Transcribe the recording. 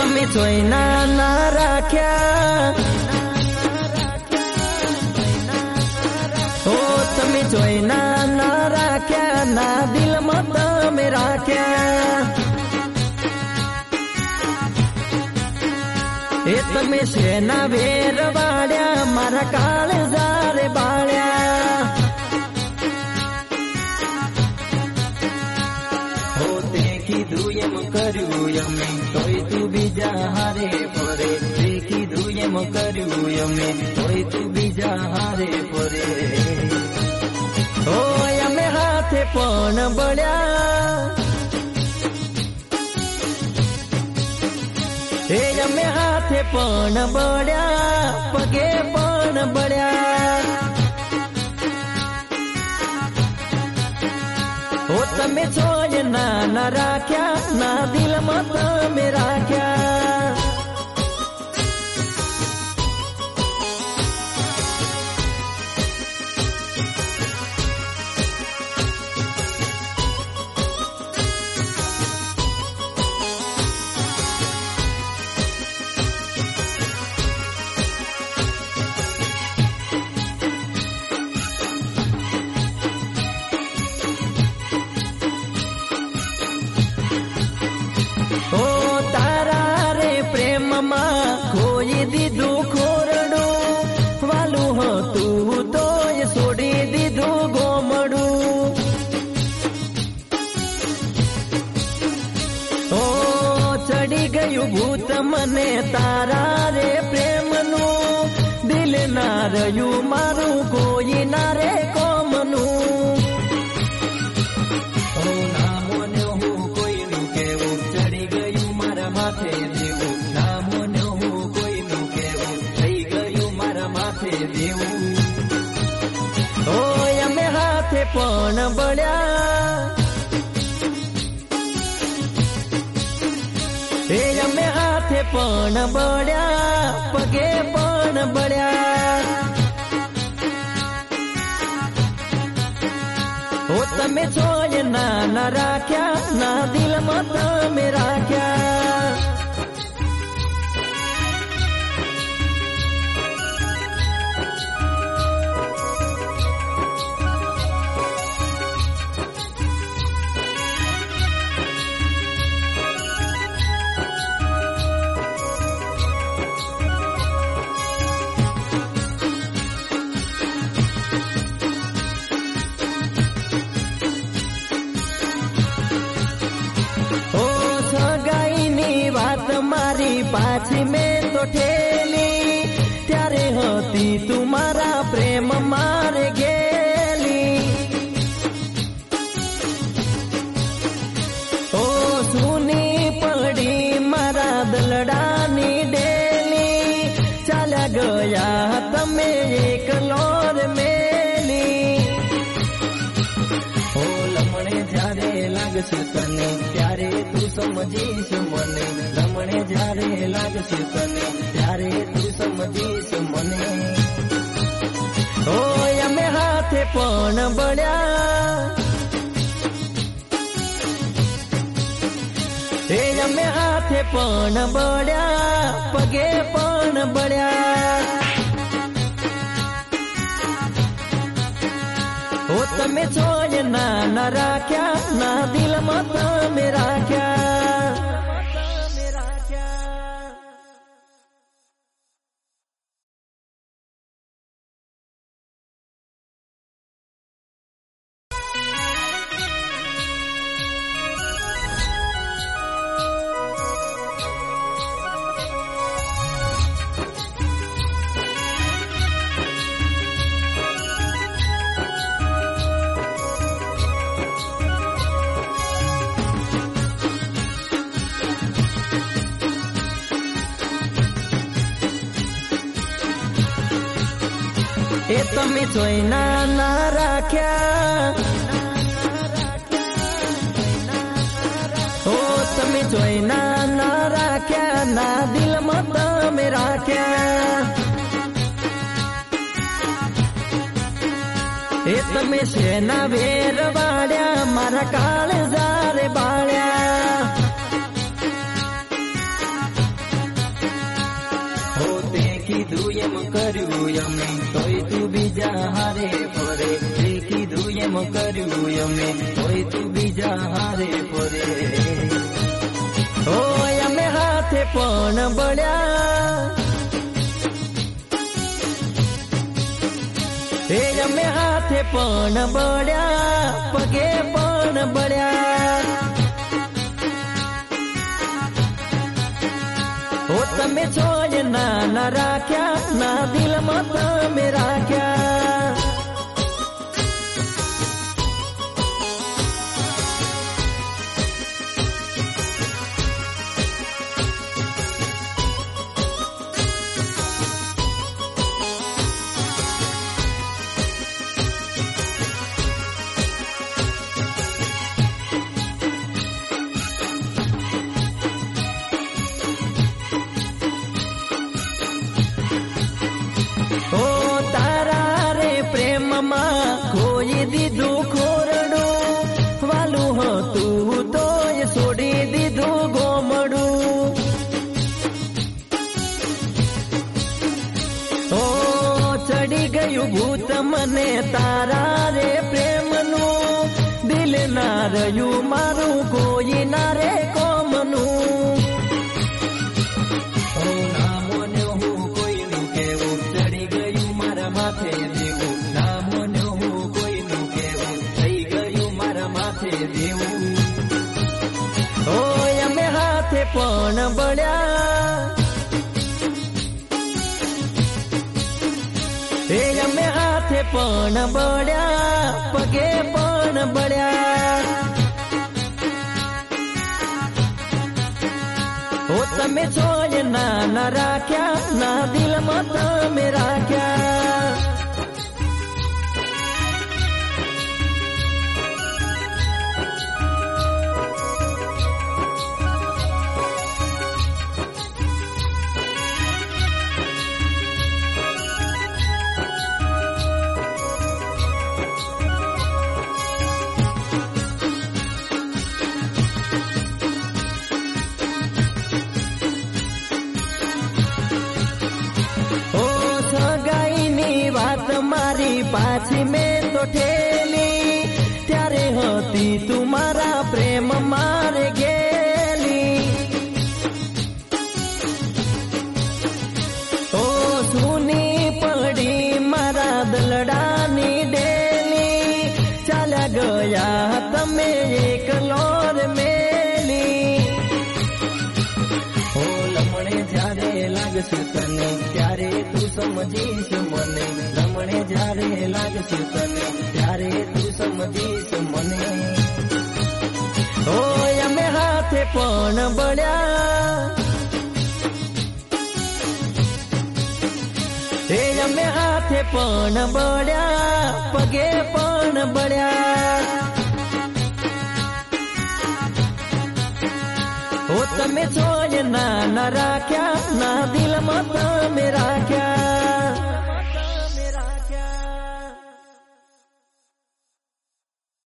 તમે જોઈના ના રાખ્યા, ઓ તમે જોઈના ના રાખ્યા, ના દિલમાં તમે રાખ્યા. એ તમે શેના વેર વાળ્યા, મારા કાળજા રે બાળ્યા. હો તે કીધું એમ કર્યું અમે, તોય તું બીજા હારે ફરે. તે કીધું એમ કર્યું અમે, તોય તું બીજા હારે ફરે. હો અમે હાથે પણ બળ્યા, એ અમે હાથે પણ બળ્યા, પગે પણ બળ્યા. ઓ તમે છોડ ના રાખ્યા, ના દિલમાં તમે રાખ્યા. ખોઈ દીધું ખોરડું, વાલું હતું તોય છોડી દીધું ગોમડું. ઓ ચડી ગયું ભૂત મને તારા રે પ્રેમનું, દિલ ના રહ્યું મારું કોઈ ના રે કોમનું. ઓ ના મોને હું કોઈનું કેવું, ચડી ગયું મારા માથે દેવું. ઓય અમે હાથે પણ બળ્યા, એ અમે હાથે પણ બળ્યા, પગે પણ બળ્યા. ઓ તમે છોડ ના રાખ્યા, ના દિલમાં તમે રાખ્યા. મારી પાછી મેં તો ઠેલી, ત્યારે હતી તું મારા પ્રેમ મારે ગેલી. ઓ સુની પડી મારા દલડાની ડેલી, ચાલ્યા ગયા તમે એકલો રે મેલી. ઓ લમણે જ્યારે લાગશે તને, ત્યારે તું સમજીશ મને. લમણે જ્યારે લાગશે તને, ત્યારે તું સમજીશ મને. ઓય અમે હાથે પણ બળ્યા, એ અમે હાથે પણ બળ્યા, પગે પણ બળ્યા. ઓ તમે છોડ ના રાખ્યા, ના દિલમાં તમે રાખ્યા. એ તમે જોઈના ના રાખ્યા, ઓ તમે જોઈના ના રાખ્યા, ના દિલમાં તમે રાખ્યા. એ તમે શેના વેર વાળ્યા, મારા કાળજા રે બાળ્યા. કીધું એમ કર્યું અમે તોય તું બીજા હારે ફરે તે કીધું એમ કર્યું અમે તોય તું બીજા હારે ફરે ઓય અમે હાથે પણ બળ્યા એ અમે હાથે પણ બળ્યા પગે પણ બળ્યા ઓ તમે છો જ ના રાખ્યા ના દિલમાં તમે રાખ્યા ખોઈ દીધું ખોરડું વાલું હતું તોય છોડી દીધું ગોમડું ઓ ચડી ગયું ભૂત મને તારા રે પ્રેમનું દિલ ના રહ્યું મારું કોઈ ના રે કોમનું કોઈનું કેવું ચડી ગયું મારા માથે દેવું ઓય અમે હાથે પણ બળ્યા એ અમે હાથે પણ બળ્યા પગે પણ બળ્યા ઓ તમે છો જ ના રાખ્યા ના દિલમાં તમે રાખ્યા વાત મારી પાછી મેં તો ઠેલી ત્યારે હતી તું મારા પ્રેમ મારે ગેલી ઓ સુની પડી મારા દલડાની ડેલી ચાલ્યા ગયા તમે એક લોર મેલી ઓ લમણે જ્યારે લાગશે તને ત્યારે તું સમજીશ મને લમણે જ્યારે લાગશે તને ત્યારે તું સમજીશ મને ઓય અમે હાથે પણ બળ્યા એ અમે હાથે પણ બળ્યા પગે પણ બળ્યા ઓ તમે છો જ ના રાખ્યા ના દિલમાં તમે રાખ્યા